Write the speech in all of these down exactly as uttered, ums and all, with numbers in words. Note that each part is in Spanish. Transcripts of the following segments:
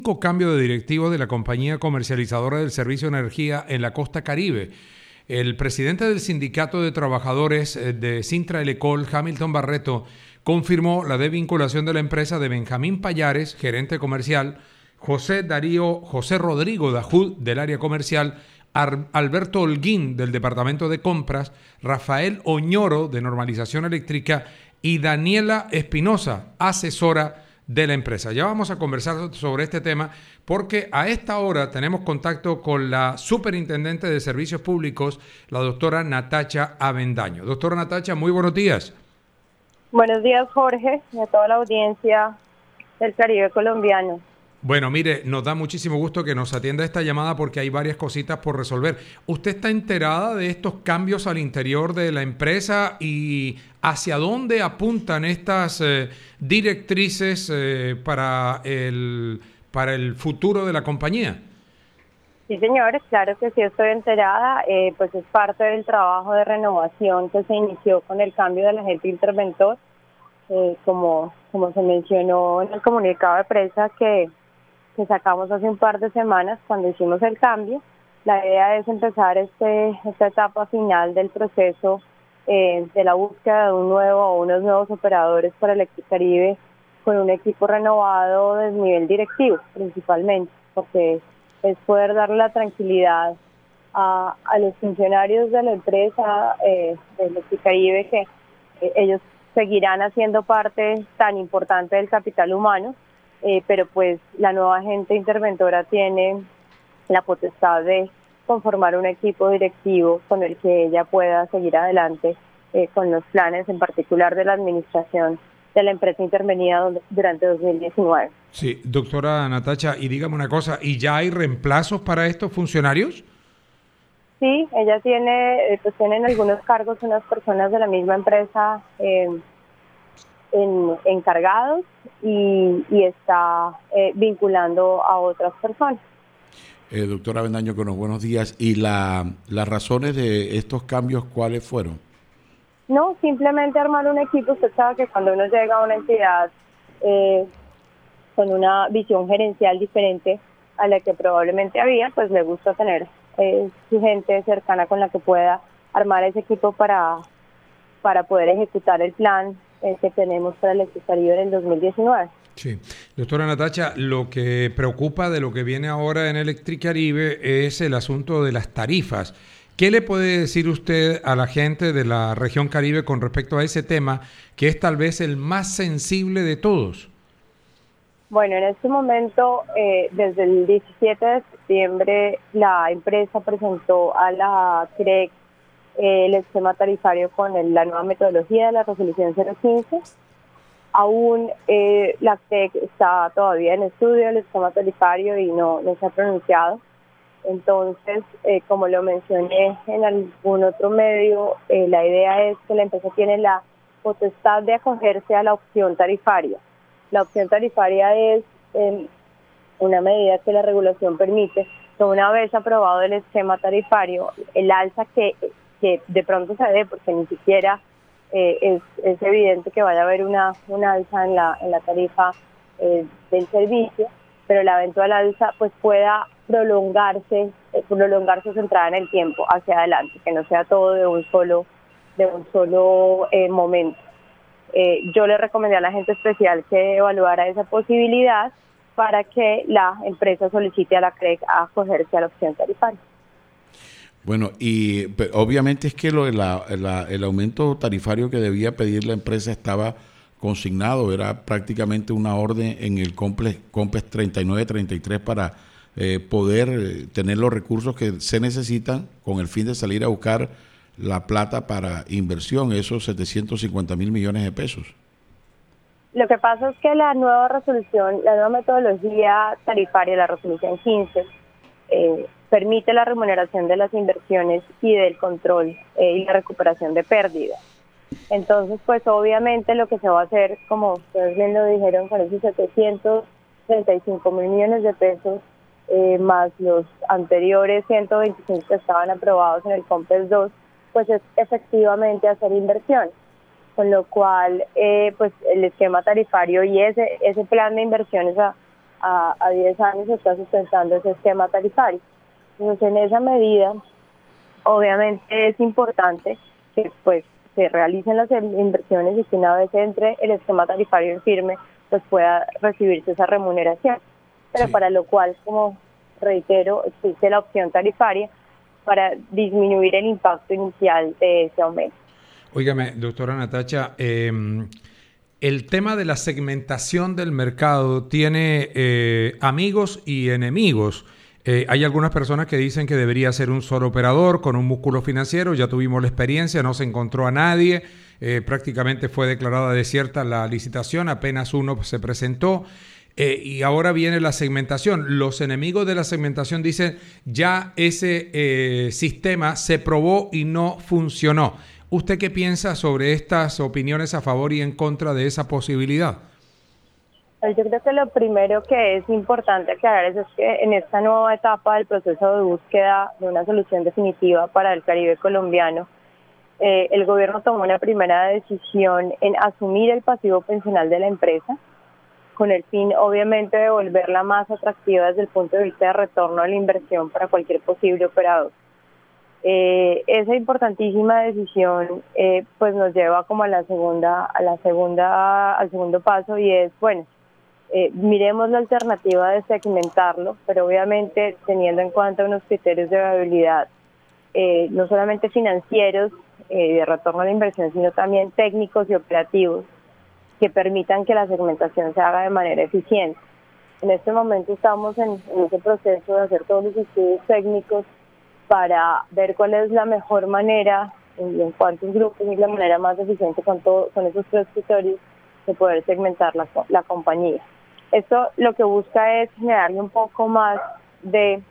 Cambio de directivo de la compañía comercializadora del servicio de energía en la costa Caribe. El presidente del Sindicato de Trabajadores de Cintra Elecol, Hamilton Barreto, confirmó la desvinculación de la empresa de Benjamín Payares, gerente comercial, José Darío, José Rodrigo Dajud, del área comercial, Ar, Alberto Holguín, del departamento de compras, Rafael Oñoro, de normalización eléctrica, y Daniela Espinosa, asesora de la empresa. Ya vamos a conversar sobre este tema porque a esta hora tenemos contacto con la superintendente de Servicios Públicos, la doctora Natacha Avendaño. Doctora Natacha, muy buenos días. Buenos días, Jorge, y a toda la audiencia del Caribe colombiano. Bueno, mire, nos da muchísimo gusto que nos atienda esta llamada porque hay varias cositas por resolver. ¿Usted está enterada de estos cambios al interior de la empresa y hacia dónde apuntan estas eh, directrices eh, para el, para el futuro de la compañía? Sí, señores, claro que sí estoy enterada. Eh, pues es parte del trabajo de renovación que se inició con el cambio del agente interventor. Eh, como, como se mencionó en el comunicado de prensa que que sacamos hace un par de semanas cuando hicimos el cambio. La idea es empezar este esta etapa final del proceso eh, de la búsqueda de un nuevo o unos nuevos operadores para Electricaribe con un equipo renovado de nivel directivo principalmente, porque es poder darle la tranquilidad a, a los funcionarios de la empresa eh, de Electricaribe que eh, ellos seguirán haciendo parte tan importante del capital humano. Eh, pero pues la nueva agente interventora tiene la potestad de conformar un equipo directivo con el que ella pueda seguir adelante eh, con los planes en particular de la administración de la empresa intervenida durante dos mil diecinueve. Sí, doctora Natacha, y dígame una cosa, ¿y ya hay reemplazos para estos funcionarios? Sí, ella tiene, eh, pues tienen algunos cargos unas personas de la misma empresa eh, En, encargados y, y está eh, vinculando a otras personas. Eh, doctora Avendaño, con los buenos días. ¿Y la, las razones de estos cambios cuáles fueron? No, simplemente armar un equipo. Usted sabe que cuando uno llega a una entidad eh, con una visión gerencial diferente a la que probablemente había, pues le gusta tener eh, su gente cercana con la que pueda armar ese equipo para, para poder ejecutar el plan que tenemos para el Electricaribe en el dos mil diecinueve. Sí. Doctora Natacha, lo que preocupa de lo que viene ahora en Electricaribe es el asunto de las tarifas. ¿Qué le puede decir usted a la gente de la región Caribe con respecto a ese tema, que es tal vez el más sensible de todos? Bueno, en este momento, eh, desde el diecisiete de septiembre, la empresa presentó a la C R E C el esquema tarifario con el, la nueva metodología de la resolución cero quince. Aún eh, la C R E C está todavía en estudio del esquema tarifario y no, no se ha pronunciado. Entonces, eh, como lo mencioné en algún otro medio, eh, la idea es que la empresa tiene la potestad de acogerse a la opción tarifaria. La opción tarifaria es eh, una medida que la regulación permite que una vez aprobado el esquema tarifario, el alza que que de pronto se dé, porque ni siquiera eh, es, es evidente que vaya a haber una, una alza en la, en la tarifa eh, del servicio, pero la eventual alza pues pueda prolongarse, eh, prolongarse su entrada en el tiempo hacia adelante, que no sea todo de un solo, de un solo eh, momento. Eh, yo le recomendé a la gente especial que evaluara esa posibilidad para que la empresa solicite a la C R E C a acogerse a la opción tarifaria. Bueno, y pero obviamente es que lo, la, la, el aumento tarifario que debía pedir la empresa estaba consignado, era prácticamente una orden en el COMPES, COMPES treinta y nueve treinta y tres para eh, poder eh, tener los recursos que se necesitan con el fin de salir a buscar la plata para inversión, esos setecientos cincuenta mil millones de pesos. Lo que pasa es que la nueva resolución, la nueva metodología tarifaria, la resolución quince, eh, permite la remuneración de las inversiones y del control eh, y la recuperación de pérdidas. Entonces, pues obviamente lo que se va a hacer, como ustedes bien lo dijeron, con esos setecientos treinta y cinco mil millones de pesos, eh, más los anteriores ciento veinticinco que estaban aprobados en el COMPES dos, pues es efectivamente hacer inversión. Con lo cual, eh, pues el esquema tarifario y ese ese plan de inversiones a, a, a diez años se está sustentando ese esquema tarifario. Entonces, en esa medida, obviamente es importante que pues se realicen las inversiones y que una vez entre el esquema tarifario en firme, pues pueda recibirse esa remuneración. Pero sí, para lo cual, como reitero, existe la opción tarifaria para disminuir el impacto inicial de ese aumento. Óigame, doctora Natacha, eh, el tema de la segmentación del mercado tiene eh, amigos y enemigos. Eh, hay algunas personas que dicen que debería ser un solo operador con un músculo financiero. Ya tuvimos la experiencia, no se encontró a nadie. Eh, prácticamente fue declarada desierta la licitación, apenas uno se presentó. Eh, y ahora viene la segmentación. Los enemigos de la segmentación dicen ya ese eh, sistema se probó y no funcionó. ¿Usted qué piensa sobre estas opiniones a favor y en contra de esa posibilidad? Yo creo que lo primero que es importante aclarar es que en esta nueva etapa del proceso de búsqueda de una solución definitiva para el Caribe colombiano, eh, el gobierno tomó una primera decisión en asumir el pasivo pensional de la empresa, con el fin obviamente de volverla más atractiva desde el punto de vista de retorno a la inversión para cualquier posible operador. Eh, esa importantísima decisión eh, pues nos lleva como a la segunda, a la segunda, al segundo paso, y es, bueno, eh, miremos la alternativa de segmentarlo, pero obviamente teniendo en cuenta unos criterios de viabilidad, eh, no solamente financieros, eh, de retorno a la inversión, sino también técnicos y operativos, que permitan que la segmentación se haga de manera eficiente. En este momento estamos en, en ese proceso de hacer todos los estudios técnicos para ver cuál es la mejor manera, en, en cuántos grupos es la manera más eficiente con, todo, con esos tres criterios de poder segmentar la, la compañía. Esto lo que busca es generarle un poco más de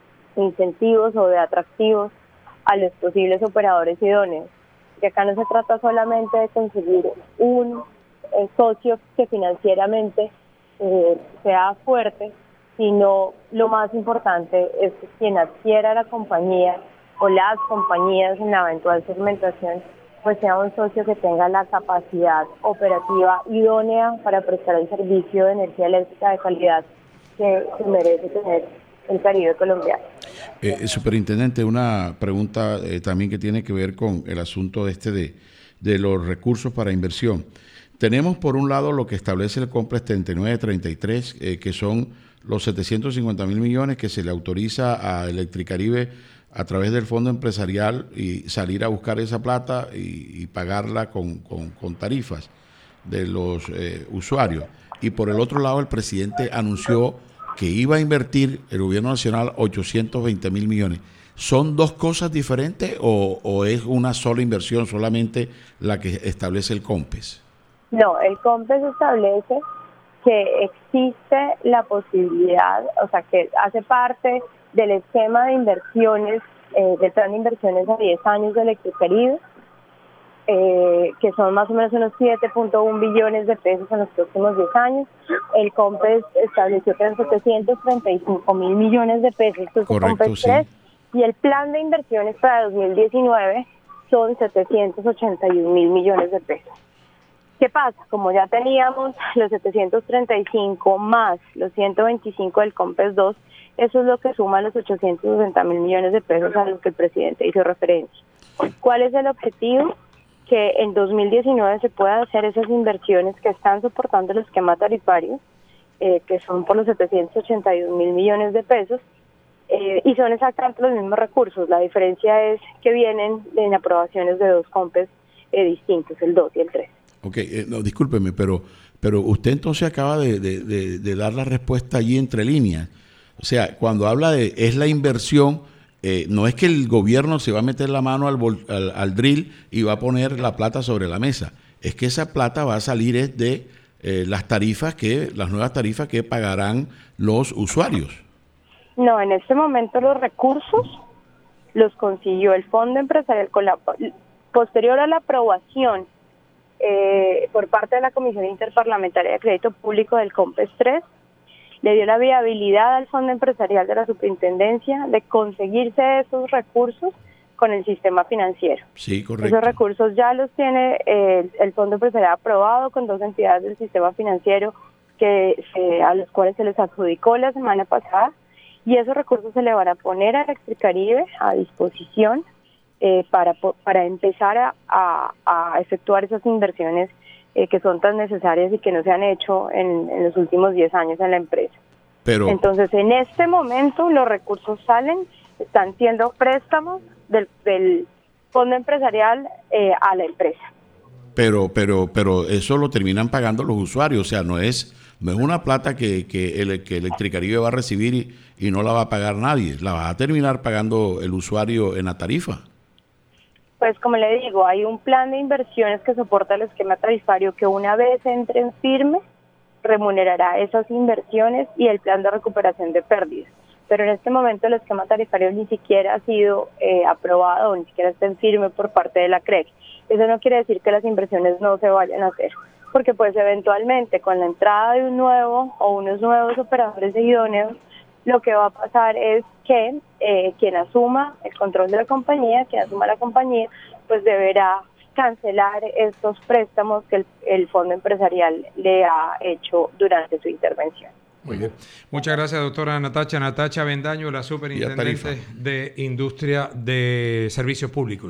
incentivos o de atractivos a los posibles operadores idóneos. Que acá no se trata solamente de conseguir un eh, socio que financieramente eh, sea fuerte, sino lo más importante es que quien adquiera la compañía o las compañías en la eventual segmentación, pues sea un socio que tenga la capacidad operativa idónea para prestar el servicio de energía eléctrica de calidad que, que merece tener el Caribe colombiano. Eh, superintendente, una pregunta eh, también que tiene que ver con el asunto este de, de los recursos para inversión. Tenemos por un lado lo que establece el Complex treinta y nueve treinta y tres, eh, que son los setecientos cincuenta mil millones que se le autoriza a Electricaribe a través del fondo empresarial y salir a buscar esa plata y, y pagarla con, con, con tarifas de los eh, usuarios. Y por el otro lado, el presidente anunció que iba a invertir el gobierno nacional ochocientos veinte mil millones. ¿Son dos cosas diferentes o, o es una sola inversión, solamente la que establece el COMPES? No, el COMPES establece que existe la posibilidad, o sea, que hace parte del esquema de inversiones, eh, del plan de inversiones a diez años de Electricaribe, eh, que son más o menos unos siete punto uno billones de pesos en los próximos diez años. El COMPES estableció que eran setecientos treinta y cinco mil millones de pesos, que es el COMPES tres, sí. Y el plan de inversiones para dos mil diecinueve son setecientos ochenta y un mil millones de pesos. ¿Qué pasa? Como ya teníamos los setecientos treinta y cinco más los ciento veinticinco del COMPES dos, eso es lo que suma los ochocientos sesenta mil millones de pesos a los que el presidente hizo referencia. ¿Cuál es el objetivo? Que en dos mil diecinueve se puedan hacer esas inversiones que están soportando el esquema tarifario, eh, que son por los setecientos ochenta y un mil millones de pesos, eh, y son exactamente los mismos recursos. La diferencia es que vienen en aprobaciones de dos COMPES eh, distintos, el dos y el tres. Ok, eh, no, discúlpeme, pero pero usted entonces acaba de, de, de, de dar la respuesta allí entre líneas. O sea, cuando habla de es la inversión, eh, no es que el gobierno se va a meter la mano al, al, al drill y va a poner la plata sobre la mesa. Es que esa plata va a salir es de eh, las tarifas que, las nuevas tarifas que pagarán los usuarios. No, en este momento los recursos los consiguió el Fondo Empresarial con la, posterior a la aprobación Eh, por parte de la Comisión Interparlamentaria de Crédito Público del COMPES tres, le dio la viabilidad al Fondo Empresarial de la Superintendencia de conseguirse esos recursos con el sistema financiero. Sí, correcto. Esos recursos ya los tiene eh, el Fondo Empresarial aprobado con dos entidades del sistema financiero, que se, a los cuales se les adjudicó la semana pasada, y esos recursos se le van a poner a Electricaribe a disposición eh, para, para empezar a, a, a efectuar esas inversiones eh, que son tan necesarias y que no se han hecho en, en los últimos diez años en la empresa. Pero, Entonces, en este momento los recursos salen, están siendo préstamos del, del fondo empresarial eh, a la empresa. Pero, pero, pero eso lo terminan pagando los usuarios, o sea, no es, no es una plata que, que, el, que Electricaribe va a recibir y, y no la va a pagar nadie, la va a terminar pagando el usuario en la tarifa. Pues como le digo, hay un plan de inversiones que soporta el esquema tarifario que una vez entre en firme, remunerará esas inversiones y el plan de recuperación de pérdidas. Pero en este momento el esquema tarifario ni siquiera ha sido eh, aprobado, ni siquiera está en firme por parte de la C R E C. Eso no quiere decir que las inversiones no se vayan a hacer, porque pues eventualmente con la entrada de un nuevo o unos nuevos operadores idóneos, lo que va a pasar es que eh, quien asuma el control de la compañía, quien asuma la compañía, pues deberá cancelar estos préstamos que el, el fondo empresarial le ha hecho durante su intervención. Muy bien. Muchas gracias, doctora Natacha. Natacha Avendaño, la superintendente de Industria de Servicios Públicos.